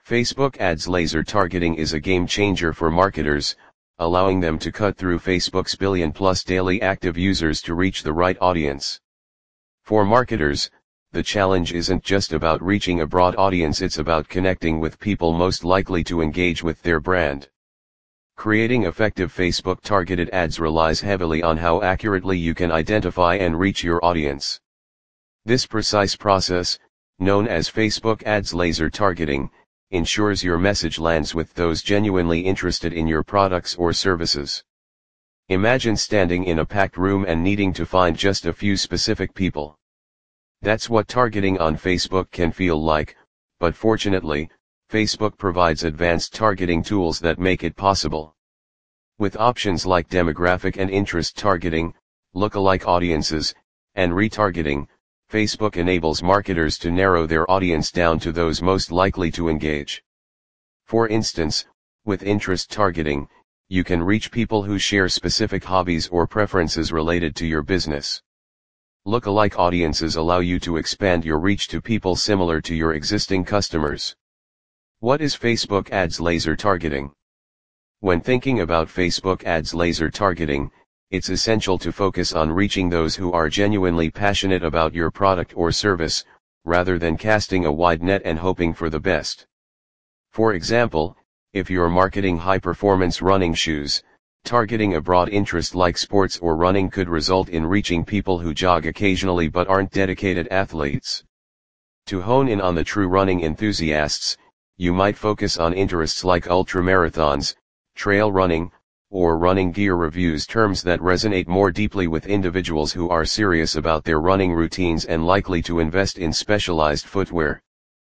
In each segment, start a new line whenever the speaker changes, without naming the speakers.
Facebook ads laser targeting is a game changer for marketers, allowing them to cut through Facebook's billion-plus daily active users to reach the right audience. For marketers, the challenge isn't just about reaching a broad audience, it's about connecting with people most likely to engage with their brand. Creating effective Facebook targeted ads relies heavily on how accurately you can identify and reach your audience. This precise process, known as Facebook ads laser targeting, ensures your message lands with those genuinely interested in your products or services. Imagine standing in a packed room and needing to find just a few specific people. That's what targeting on Facebook can feel like, but fortunately, Facebook provides advanced targeting tools that make it possible. With options like demographic and interest targeting, lookalike audiences, and retargeting, Facebook enables marketers to narrow their audience down to those most likely to engage. For instance, with interest targeting, you can reach people who share specific hobbies or preferences related to your business. Lookalike audiences allow you to expand your reach to people similar to your existing customers. What is Facebook ads laser targeting? When thinking about Facebook ads laser targeting, it's essential to focus on reaching those who are genuinely passionate about your product or service, rather than casting a wide net and hoping for the best. For example, if you're marketing high-performance running shoes, targeting a broad interest like sports or running could result in reaching people who jog occasionally but aren't dedicated athletes. To hone in on the true running enthusiasts, you might focus on interests like ultramarathons, trail running, or running gear reviews, terms that resonate more deeply with individuals who are serious about their running routines and likely to invest in specialized footwear.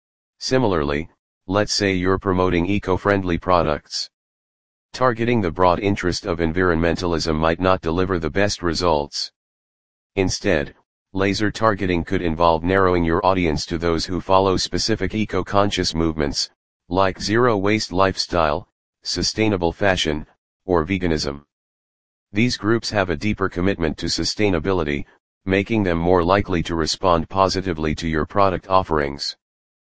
Similarly, let's say you're promoting eco-friendly products. Targeting the broad interest of environmentalism might not deliver the best results. Instead, laser targeting could involve narrowing your audience to those who follow specific eco-conscious movements, like zero-waste lifestyle, sustainable fashion, or veganism. These groups have a deeper commitment to sustainability, making them more likely to respond positively to your product offerings.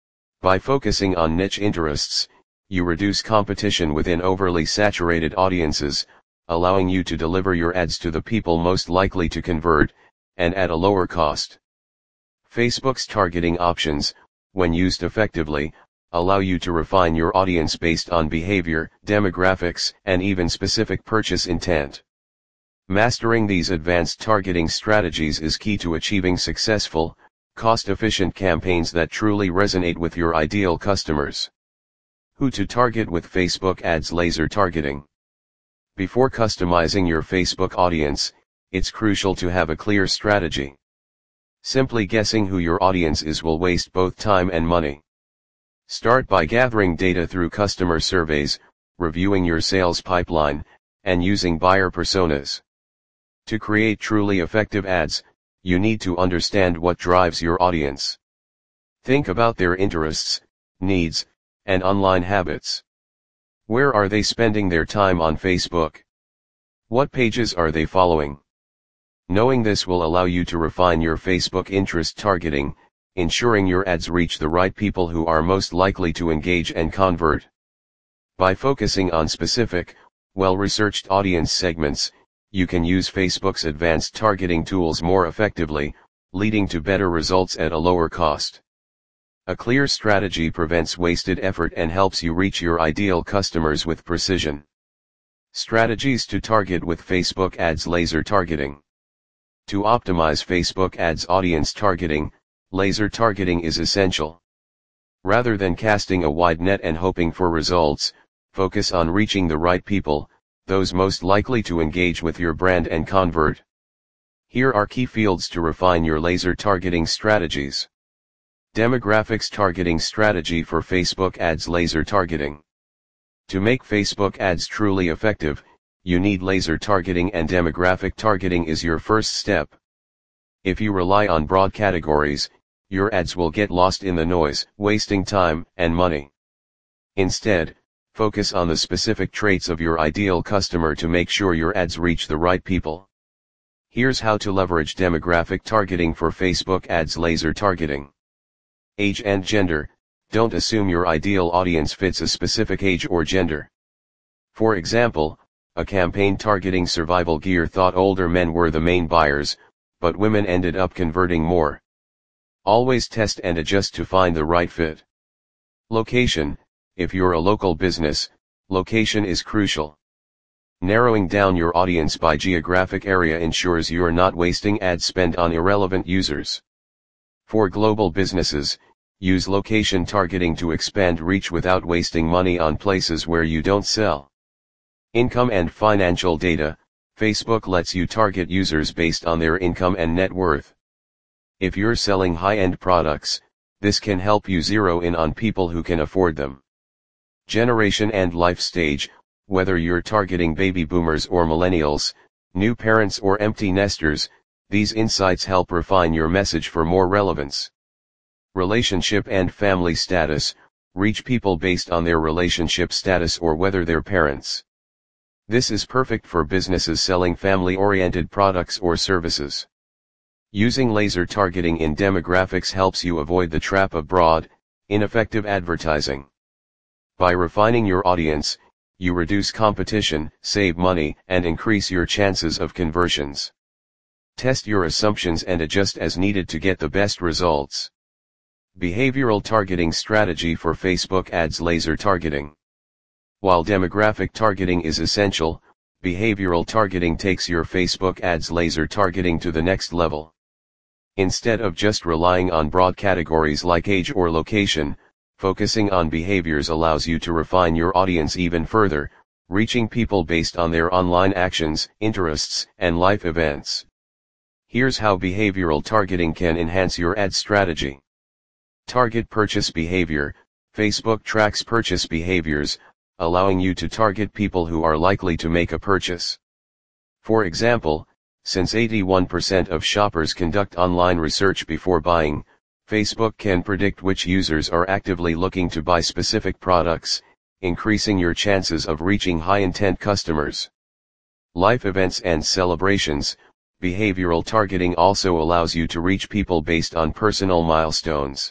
By focusing on niche interests, you reduce competition within overly saturated audiences, allowing you to deliver your ads to the people most likely to convert, and at a lower cost. Facebook's targeting options, when used effectively, allow you to refine your audience based on behavior, demographics, and even specific purchase intent. Mastering these advanced targeting strategies is key to achieving successful, cost-efficient campaigns that truly resonate with your ideal customers. Who to target with Facebook ads laser targeting? Before customizing your Facebook audience, it's crucial to have a clear strategy. Simply guessing who your audience is will waste both time and money. Start by gathering data through customer surveys, reviewing your sales pipeline, and using buyer personas. To create truly effective ads, you need to understand what drives your audience. Think about their interests, needs, and online habits. Where are they spending their time on Facebook? What pages are they following? Knowing this will allow you to refine your Facebook interest targeting, ensuring your ads reach the right people who are most likely to engage and convert. By focusing on specific, well-researched audience segments, you can use Facebook's advanced targeting tools more effectively, leading to better results at a lower cost. A clear strategy prevents wasted effort and helps you reach your ideal customers with precision. Strategies to target with Facebook ads laser targeting. To optimize Facebook ads audience targeting, laser targeting is essential. Rather than casting a wide net and hoping for results, focus on reaching the right people, those most likely to engage with your brand and convert. Here are key fields to refine your laser targeting strategies. Demographics targeting strategy for Facebook ads laser targeting. To make Facebook ads truly effective, you need laser targeting, and demographic targeting is your first step. If you rely on broad categories, your ads will get lost in the noise, wasting time and money. Instead, focus on the specific traits of your ideal customer to make sure your ads reach the right people. Here's how to leverage demographic targeting for Facebook ads laser targeting. Age and gender. Don't assume your ideal audience fits a specific age or gender. For example, a campaign targeting survival gear thought older men were the main buyers, but women ended up converting more. Always test and adjust to find the right fit. Location: if you're a local business, location is crucial. Narrowing down your audience by geographic area ensures you're not wasting ad spend on irrelevant users. For global businesses, use location targeting to expand reach without wasting money on places where you don't sell. Income and financial data: Facebook lets you target users based on their income and net worth. If you're selling high-end products, this can help you zero in on people who can afford them. Generation and life stage: whether you're targeting baby boomers or millennials, new parents or empty nesters, these insights help refine your message for more relevance. Relationship and family status: reach people based on their relationship status or whether they're parents. This is perfect for businesses selling family-oriented products or services. Using laser targeting in demographics helps you avoid the trap of broad, ineffective advertising. By refining your audience, you reduce competition, save money, and increase your chances of conversions. Test your assumptions and adjust as needed to get the best results. Behavioral targeting strategy for Facebook ads: laser targeting. While demographic targeting is essential, behavioral targeting takes your Facebook ads laser targeting to the next level. Instead of just relying on broad categories like age or location, focusing on behaviors allows you to refine your audience even further, reaching people based on their online actions, interests, and life events. Here's how behavioral targeting can enhance your ad strategy. Target purchase behavior: Facebook tracks purchase behaviors, allowing you to target people who are likely to make a purchase. For example, since 81% of shoppers conduct online research before buying, Facebook can predict which users are actively looking to buy specific products, increasing your chances of reaching high-intent customers. Life events and celebrations: behavioral targeting also allows you to reach people based on personal milestones.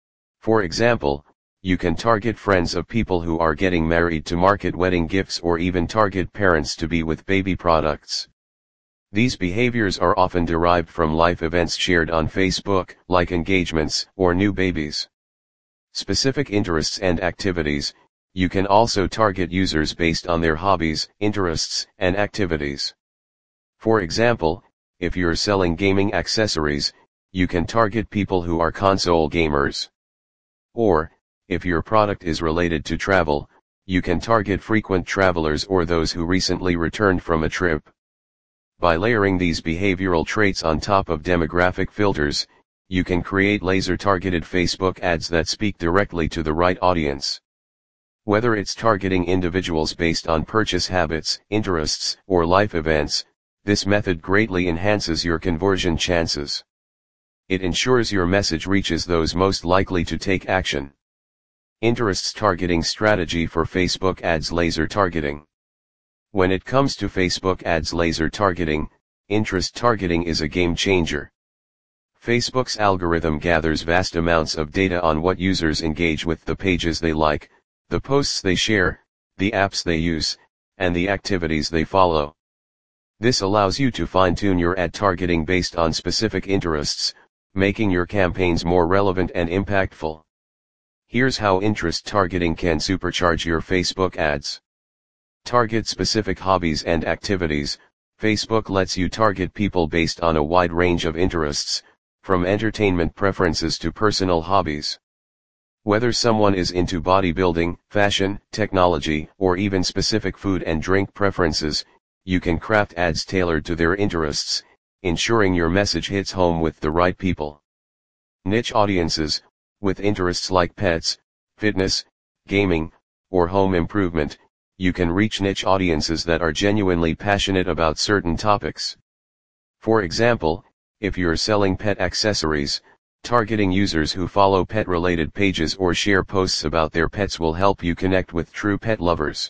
For example, you can target friends of people who are getting married to market wedding gifts or even target parents to be with baby products. These behaviors are often derived from life events shared on Facebook, like engagements or new babies. Specific interests and activities: you can also target users based on their hobbies, interests, and activities. For example, if you're selling gaming accessories, you can target people who are console gamers. Or, if your product is related to travel, you can target frequent travelers or those who recently returned from a trip. By layering these behavioral traits on top of demographic filters, you can create laser-targeted Facebook ads that speak directly to the right audience. Whether it's targeting individuals based on purchase habits, interests, or life events, this method greatly enhances your conversion chances. It ensures your message reaches those most likely to take action. Interests targeting strategy for Facebook ads: laser targeting. When it comes to Facebook ads laser targeting, interest targeting is a game changer. Facebook's algorithm gathers vast amounts of data on what users engage with, the pages they like, the posts they share, the apps they use, and the activities they follow. This allows you to fine-tune your ad targeting based on specific interests, making your campaigns more relevant and impactful. Here's how interest targeting can supercharge your Facebook ads. Target specific hobbies and activities: Facebook lets you target people based on a wide range of interests, from entertainment preferences to personal hobbies. Whether someone is into bodybuilding, fashion, technology, or even specific food and drink preferences, you can craft ads tailored to their interests, ensuring your message hits home with the right people. Niche audiences: with interests like pets, fitness, gaming, or home improvement, you can reach niche audiences that are genuinely passionate about certain topics. For example, if you're selling pet accessories, targeting users who follow pet-related pages or share posts about their pets will help you connect with true pet lovers.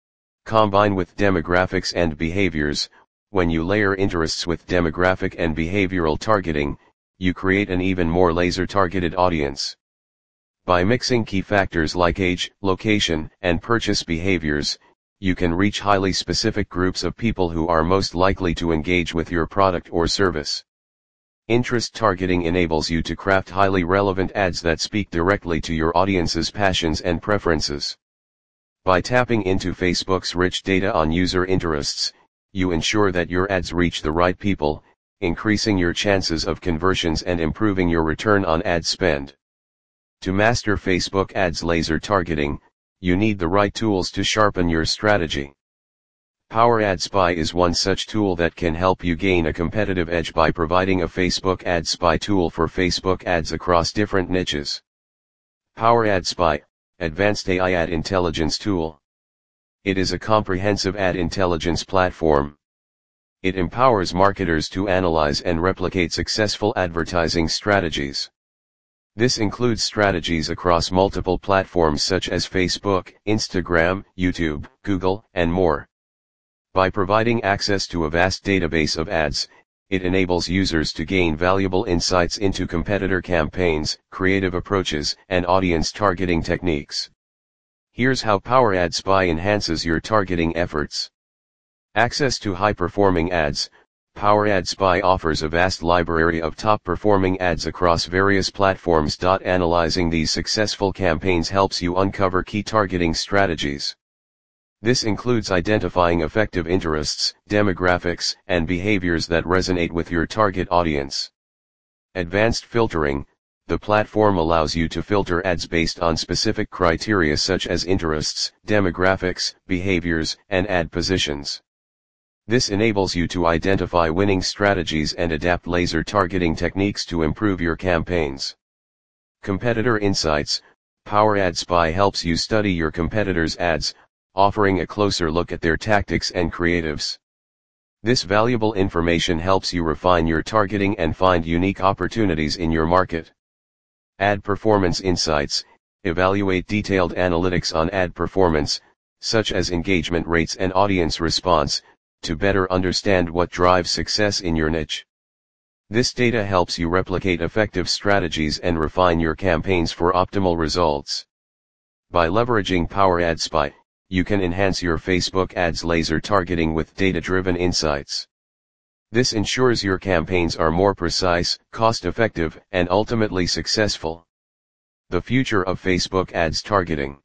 Combine with demographics and behaviors: when you layer interests with demographic and behavioral targeting, you create an even more laser-targeted audience. By mixing key factors like age, location, and purchase behaviors, you can reach highly specific groups of people who are most likely to engage with your product or service. Interest targeting enables you to craft highly relevant ads that speak directly to your audience's passions and preferences. By tapping into Facebook's rich data on user interests, you ensure that your ads reach the right people, increasing your chances of conversions and improving your return on ad spend. To master Facebook ads laser targeting, you need the right tools to sharpen your strategy. Power Ad Spy is one such tool that can help you gain a competitive edge by providing a Facebook Ad Spy tool for Facebook ads across different niches. Power Ad Spy, Advanced AI Ad Intelligence Tool. It is a comprehensive ad intelligence platform. It empowers marketers to analyze and replicate successful advertising strategies. This includes strategies across multiple platforms such as Facebook, Instagram, YouTube, Google, and more. By providing access to a vast database of ads, it enables users to gain valuable insights into competitor campaigns, creative approaches, and audience targeting techniques. Here's how Power Ad Spy enhances your targeting efforts. Access to high-performing ads. Power Ad Spy offers a vast library of top-performing ads across various platforms. Analyzing these successful campaigns helps you uncover key targeting strategies. This includes identifying effective interests, demographics, and behaviors that resonate with your target audience. Advanced filtering. The platform allows you to filter ads based on specific criteria such as interests, demographics, behaviors, and ad positions. This enables you to identify winning strategies and adapt laser targeting techniques to improve your campaigns. Competitor Insights. Power Ad Spy helps you study your competitors' ads, offering a closer look at their tactics and creatives. This valuable information helps you refine your targeting and find unique opportunities in your market. Ad Performance Insights. Evaluate detailed analytics on ad performance, such as engagement rates and audience response, to better understand what drives success in your niche. This data helps you replicate effective strategies and refine your campaigns for optimal results. By leveraging Power Ad Spy, you can enhance your Facebook ads laser targeting with data-driven insights. This ensures your campaigns are more precise, cost-effective, and ultimately successful. The future of Facebook ads targeting.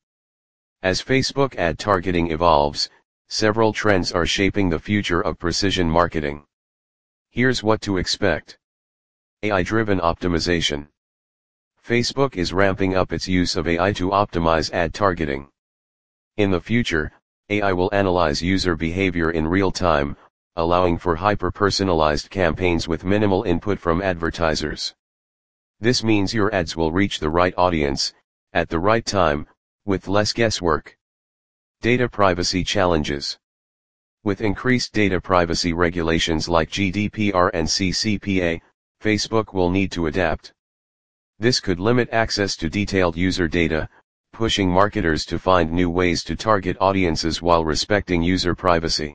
As Facebook ad targeting evolves, several trends are shaping the future of precision marketing. Here's what to expect. AI-driven optimization. Facebook is ramping up its use of AI to optimize ad targeting. In the future, AI will analyze user behavior in real time, allowing for hyper-personalized campaigns with minimal input from advertisers. This means your ads will reach the right audience, at the right time, with less guesswork. Data privacy challenges. With increased data privacy regulations like GDPR and CCPA, Facebook will need to adapt. This could limit access to detailed user data, pushing marketers to find new ways to target audiences while respecting user privacy.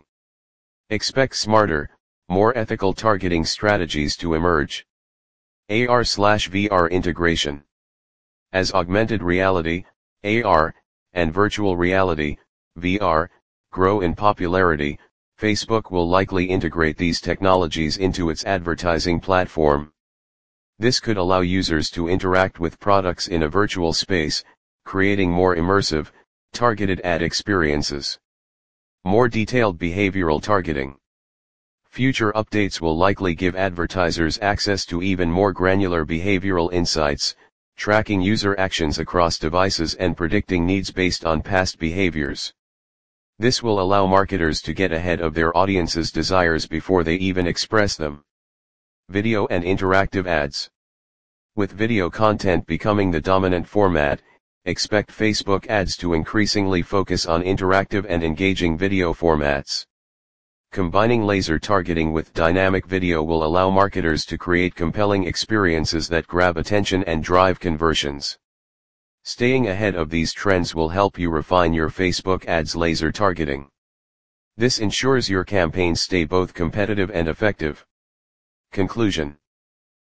Expect smarter, more ethical targeting strategies to emerge. AR/VR integration. As augmented reality, AR, and virtual reality, VR, grow in popularity, Facebook will likely integrate these technologies into its advertising platform. This could allow users to interact with products in a virtual space, creating more immersive, targeted ad experiences. More detailed behavioral targeting. Future updates will likely give advertisers access to even more granular behavioral insights, tracking user actions across devices and predicting needs based on past behaviors. This will allow marketers to get ahead of their audience's desires before they even express them. Video and interactive ads. With video content becoming the dominant format, expect Facebook ads to increasingly focus on interactive and engaging video formats. Combining laser targeting with dynamic video will allow marketers to create compelling experiences that grab attention and drive conversions. Staying ahead of these trends will help you refine your Facebook ads laser targeting. This ensures your campaigns stay both competitive and effective. Conclusion.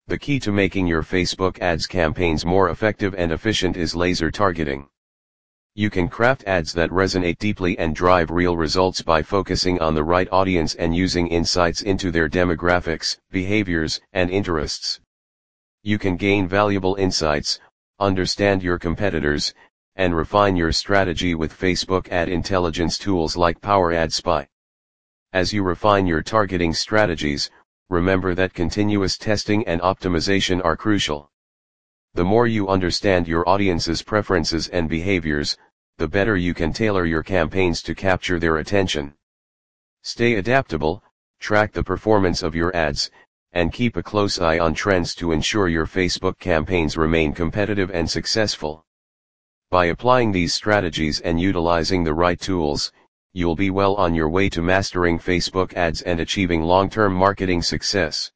The key to making your Facebook ads campaigns more effective and efficient is laser targeting. You can craft ads that resonate deeply and drive real results by focusing on the right audience and using insights into their demographics, behaviors, and interests. You can gain valuable insights, understand your competitors, and refine your strategy with Facebook ad intelligence tools like Power Ad Spy. As you refine your targeting strategies, remember that continuous testing and optimization are crucial. The more you understand your audience's preferences and behaviors, the better you can tailor your campaigns to capture their attention. Stay adaptable, track the performance of your ads, and keep a close eye on trends to ensure your Facebook campaigns remain competitive and successful. By applying these strategies and utilizing the right tools, you'll be well on your way to mastering Facebook ads and achieving long-term marketing success.